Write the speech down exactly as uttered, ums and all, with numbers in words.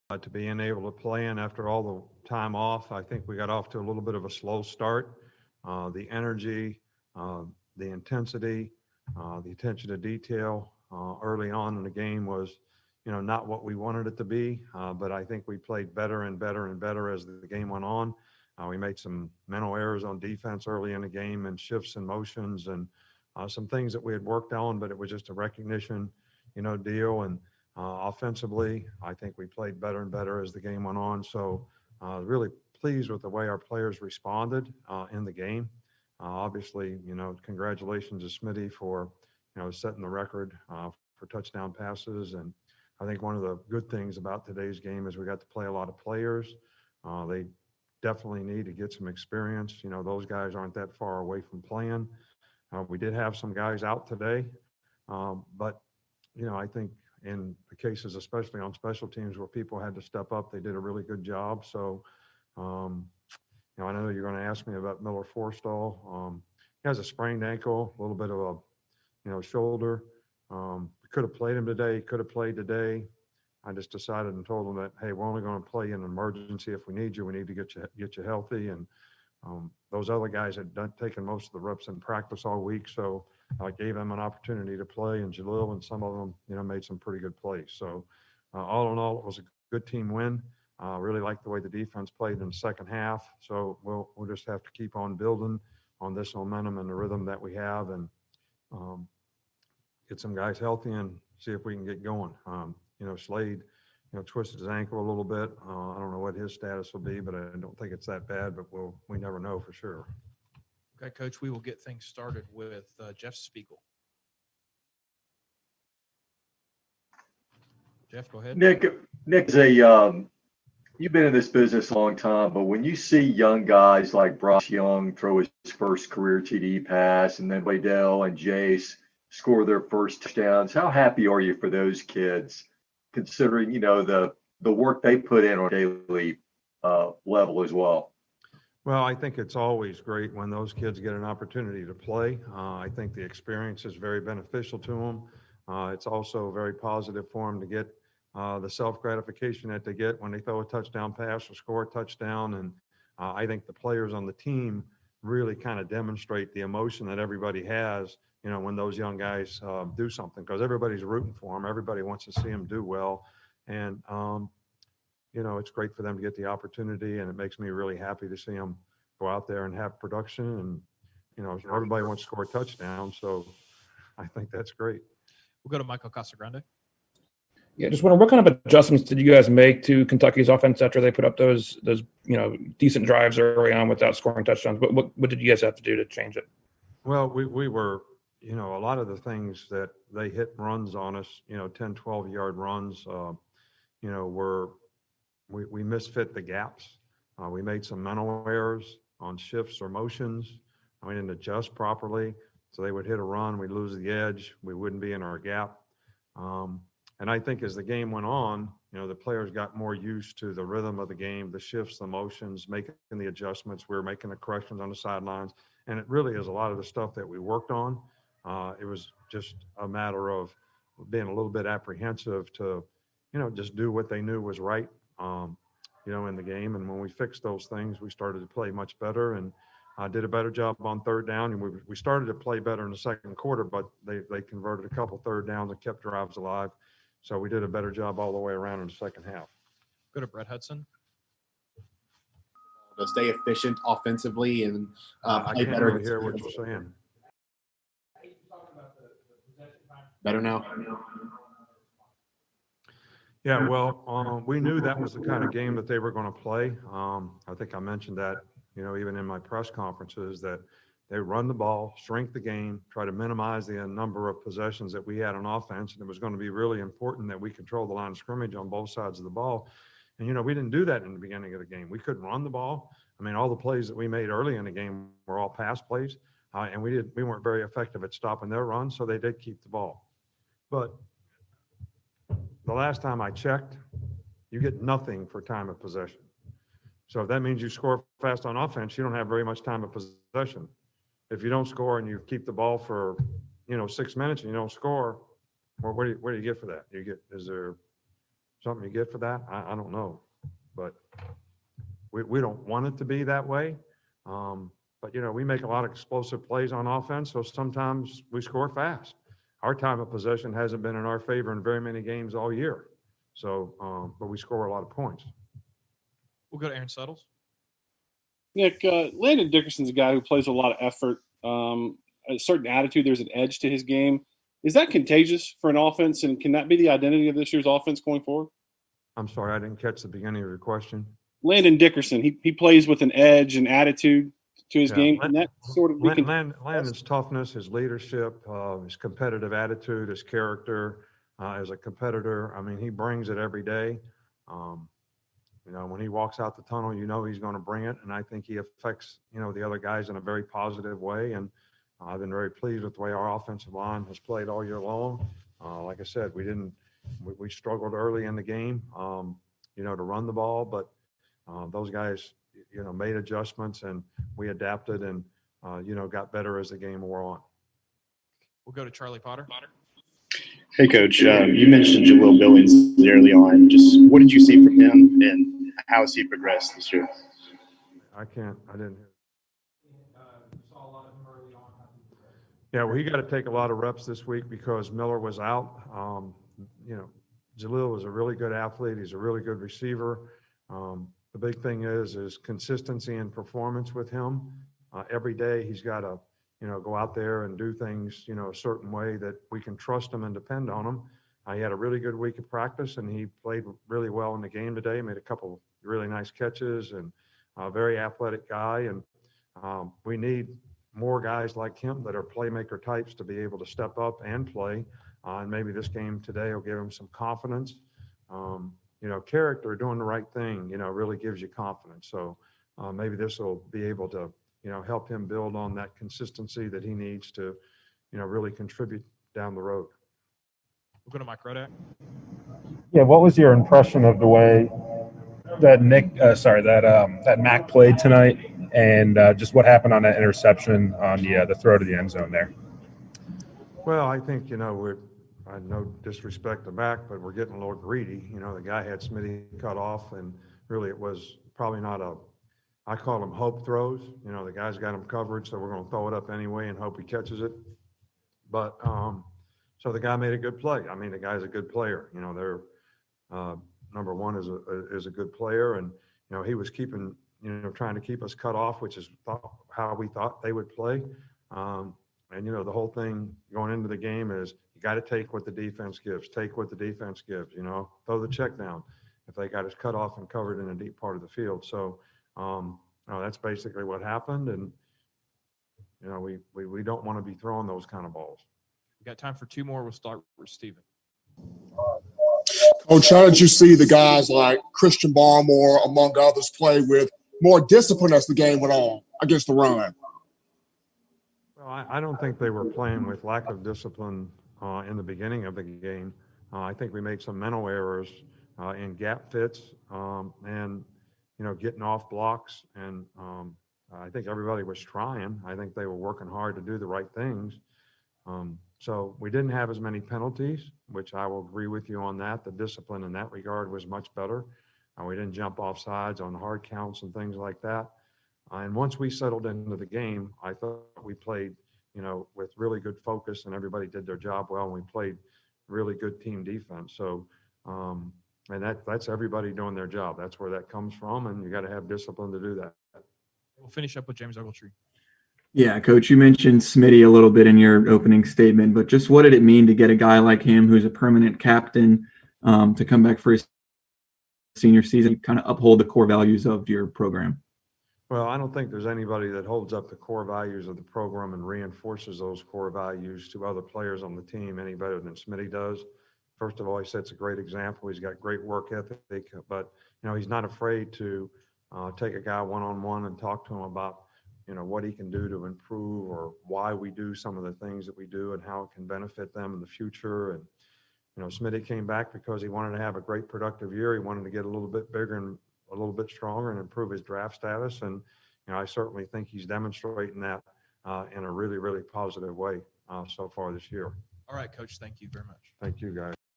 uh, to being able to play in after all the time off. I think we got off to a little bit of a slow start. Uh, the energy, uh, the intensity, uh, the attention to detail uh, early on in the game was, you know, not what we wanted it to be. Uh, but I think we played better and better and better as the game went on. Uh, we made some mental errors on defense early in the game and shifts and motions and uh, some things that we had worked on, but it was just a recognition, you know, deal. And uh, offensively, I think we played better and better as the game went on. So uh, really pleased with the way our players responded uh, in the game. Uh, obviously, you know, congratulations to Smitty for, you know, setting the record uh, for touchdown passes. And I think one of the good things about today's game is we got to play a lot of players. Uh, they definitely need to get some experience. You know, those guys aren't that far away from playing. Uh, we did have some guys out today, um, but, you know, I think in the cases, especially on special teams where people had to step up, they did a really good job. So, um, you know, I know you're going to ask me about Miller Forstall. Um, he has a sprained ankle, a little bit of a, you know, shoulder. Um, we could have played him today. Could have played today. I just decided and told him that, hey, we're only going to play in an emergency if we need you. We need to get you get you healthy. And um, those other guys had done, taken most of the reps in practice all week, so I gave them an opportunity to play. And Jalil and some of them, you know, made some pretty good plays. So uh, all in all, it was a good team win. Uh, really liked the way the defense played in the second half. So we'll we'll just have to keep on building on this momentum and the rhythm that we have, and um, get some guys healthy and see if we can get going. Um, you know, Slade, you know, twisted his ankle a little bit. Uh, I don't know what his status will be, but I don't think it's that bad. But we'll we never know for sure. Okay, Coach, we will get things started with uh, Jeff Spiegel. Jeff, go ahead. Nick, Nick is a um, you've been in this business a long time, but when you see young guys like Bryce Young throw his first career T D pass, and then Waddell and Jace score their first touchdowns, how happy are you for those kids, considering you know the the work they put in on a daily uh, level as well? Well, I think it's always great when those kids get an opportunity to play. Uh, I think the experience is very beneficial to them. Uh, it's also very positive for them to get uh, the self-gratification that they get when they throw a touchdown pass or score a touchdown. And uh, I think the players on the team really kind of demonstrate the emotion that everybody has, you know, when those young guys uh, do something, because everybody's rooting for them. Everybody wants to see them do well. And, um, you know, it's great for them to get the opportunity, and it makes me really happy to see them go out there and have production. And, you know, everybody wants to score a touchdown. So I think that's great. We'll go to Michael Casagrande. Yeah, just wondering, what kind of adjustments did you guys make to Kentucky's offense after they put up those those you know decent drives early on without scoring touchdowns? What what, what did you guys have to do to change it? Well, we, we were, you know, a lot of the things that they hit runs on us, you know, ten, twelve yard runs, uh, you know, were, we, we misfit the gaps. Uh, we made some mental errors on shifts or motions. We didn't adjust properly. So they would hit a run, we'd lose the edge, we wouldn't be in our gap. Um, and I think as the game went on, you know, the players got more used to the rhythm of the game, the shifts, the motions, making the adjustments. We were making the corrections on the sidelines. And it really is a lot of the stuff that we worked on. Uh, it was just a matter of being a little bit apprehensive to, you know, just do what they knew was right, um, you know, in the game. And when we fixed those things, we started to play much better and uh, did a better job on third down. And we, we started to play better in the second quarter, but they, they converted a couple third downs and kept drives alive. So we did a better job all the way around in the second half. Go to Brett Hudson. To stay efficient offensively and uh, I play can't better. really hear what you're saying. Better now. Yeah, well, um, we knew that was the kind of game that they were going to play. Um, I think I mentioned that, you know, even in my press conferences, that they run the ball, shrink the game, try to minimize the number of possessions that we had on offense. And it was going to be really important that we control the line of scrimmage on both sides of the ball. And, you know, we didn't do that in the beginning of the game. We couldn't run the ball. I mean, all the plays that we made early in the game were all pass plays. Uh, and we did we weren't very effective at stopping their run, so they did keep the ball. But the last time I checked, you get nothing for time of possession. So if that means you score fast on offense, you don't have very much time of possession. If you don't score and you keep the ball for, you know, six minutes and you don't score, well, what do you, what do you get for that? You get, is there, something you get for that? I, I don't know. But we, we don't want it to be that way. Um, but, you know, we make a lot of explosive plays on offense, so sometimes we score fast. Our time of possession hasn't been in our favor in very many games all year. So, um, but we score a lot of points. We'll go to Aaron Suttles. Nick, uh, Landon Dickerson's a guy who plays a lot of effort, um, a certain attitude. There's an edge to his game. Is that contagious for an offense, and can that be the identity of this year's offense going forward? I'm sorry, I didn't catch the beginning of your question. Landon Dickerson, he he plays with an edge and attitude to his Yeah, game. Lan- Can that sort of be Land, con- Land, Landon's toughness, his leadership, uh, his competitive attitude, his character uh, as a competitor. I mean, he brings it every day. Um, you know, when he walks out the tunnel, you know he's going to bring it, and I think he affects you know the other guys in a very positive way. And uh, I've been very pleased with the way our offensive line has played all year long. Uh, like I said, we didn't we, we struggled early in the game, um, you know, to run the ball, but uh, those guys, you know, made adjustments and we adapted and, uh, you know, got better as the game wore on. We'll go to Charlie Potter. Hey, Coach. Um, you mentioned Jaleel Billings early on. Just what did you see from him, and how has he progressed this year? I can't, I didn't. Yeah, well, he got to take a lot of reps this week because Miller was out. Um, you know, Jaleel was a really good athlete. He's a really good receiver. Um, the big thing is, is consistency and performance with him. Uh, every day he's got to, you know, go out there and do things, you know, a certain way that we can trust him and depend on him. Uh, he had a really good week of practice and he played really well in the game today, made a couple really nice catches and a very athletic guy. And um, we need more guys like him that are playmaker types to be able to step up and play. Uh, and maybe this game today will give him some confidence. Um, you know, character, doing the right thing, you know, really gives you confidence. So uh, maybe this will be able to, you know, help him build on that consistency that he needs to, you know, really contribute down the road. We'll go to Mike Rodak. Yeah, what was your impression of the way that Nick, uh, sorry, that um, that Mac played tonight, and uh, just what happened on that interception on the uh, the throw to the end zone there? Well, I think, you know, we're, I no disrespect to Mac, but we're getting a little greedy. You know, the guy had Smitty cut off, and really it was probably not a, I call them hope throws. You know, the guy's got him covered, so we're going to throw it up anyway and hope he catches it. But um, so the guy made a good play. I mean, the guy's a good player. You know, they're uh, number one is a is a good player, and you know he was keeping, you know, trying to keep us cut off, which is thought, how we thought they would play. Um, and you know, the whole thing going into the game is you got to take what the defense gives. Take what the defense gives. You know, throw the check down if they got us cut off and covered in a deep part of the field. So um, you know, that's basically what happened, and you know, we we we don't want to be throwing those kind of balls. We got time for two more. We'll start with Steven. Coach, how did you see the guys like Christian Barmore, among others, play with more discipline as the game went on against the run? Well, I, I don't think they were playing with lack of discipline uh, in the beginning of the game. Uh, I think we made some mental errors uh, in gap fits um, and, you know, getting off blocks. And um, I think everybody was trying. I think they were working hard to do the right things. Um, so we didn't have as many penalties, which I will agree with you on that. The discipline in that regard was much better. Uh, we didn't jump off sides on hard counts and things like that. Uh, and once we settled into the game, I thought we played, you know, with really good focus and everybody did their job well. And we played really good team defense. So, um, and that that's everybody doing their job. That's where that comes from. And you got to have discipline to do that. We'll finish up with James Ogletree. Yeah, Coach, you mentioned Smitty a little bit in your opening statement, but just what did it mean to get a guy like him who's a permanent captain um, to come back for his senior season, kind of uphold the core values of your program? Well, I don't think there's anybody that holds up the core values of the program and reinforces those core values to other players on the team any better than Smitty does. First of all, he sets a great example. He's got great work ethic, but, you know, he's not afraid to uh, take a guy one-on-one and talk to him about, you know, what he can do to improve or why we do some of the things that we do and how it can benefit them in the future. And, you know, Smitty came back because he wanted to have a great productive year. He wanted to get a little bit bigger and a little bit stronger and improve his draft status. And, you know, I certainly think he's demonstrating that uh, in a really, really positive way uh, so far this year. All right, Coach. Thank you very much. Thank you, guys.